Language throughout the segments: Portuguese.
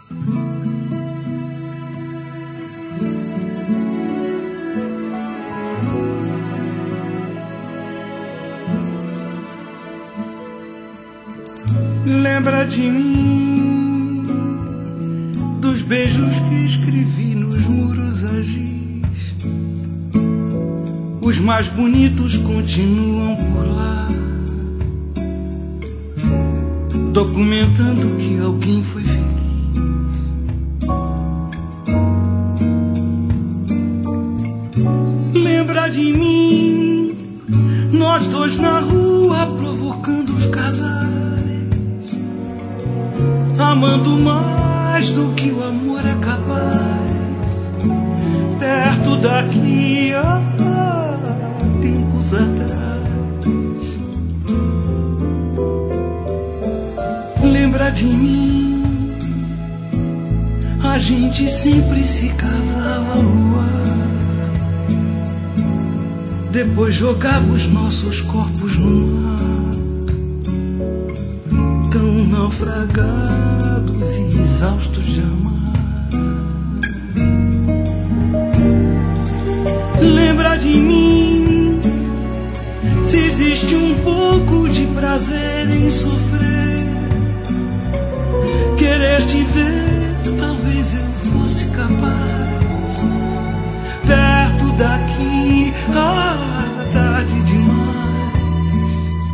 Lembra de mim, dos beijos que escrevi nos muros a giz. Os mais bonitos continuam por lá, documentando que alguém foi feliz. Lembra de mim, nós dois na rua provocando os casais, amando mais do que o amor é capaz. Perto daqui há tempos atrás. Lembra de mim, a gente sempre se casava ao luar, depois jogava os nossos corpos no mar, tão naufragados e exaustos de amar. Lembra de mim, se existe um pouco de prazer em sofrer, querer te ver, talvez eu fosse capaz. Perto daqui, tarde demais.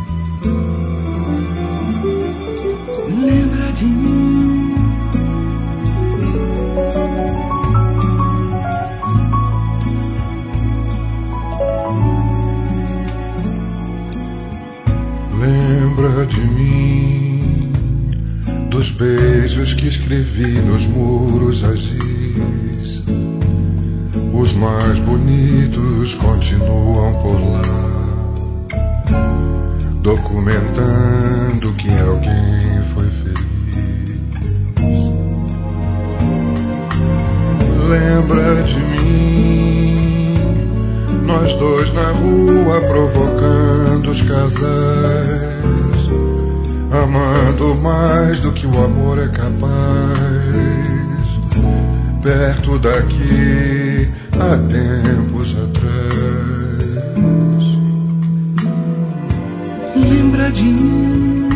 Lembra de mim. Lembra de mim, dos beijos que escrevi nos muros a giz. Os mais bonitos continuam por lá, documentando que alguém foi feliz. Lembra de mim, nós dois na rua provocando os casais, amando mais do que o amor é capaz. Perto daqui há tempos atrás. Lembra de mim,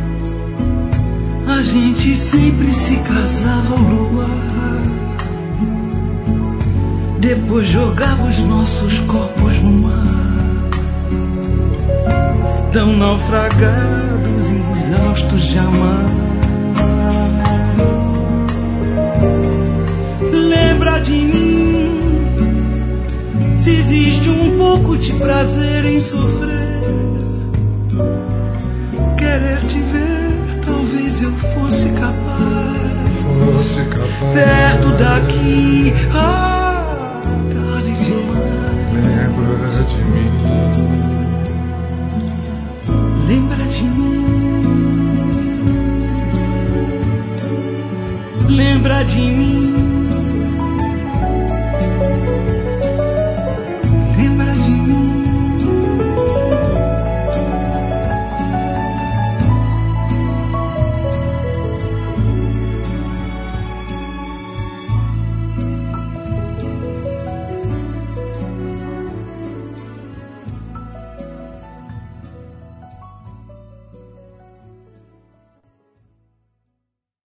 a gente sempre se casava ao luar, depois jogava os nossos corpos no mar, tão naufragados e exaustos de amar. Lembra de mim, se existe um pouco de prazer em sofrer, querer te ver, talvez eu fosse capaz. Perto daqui, tarde demais. Lembra de mim. Lembra de mim. Lembra de mim.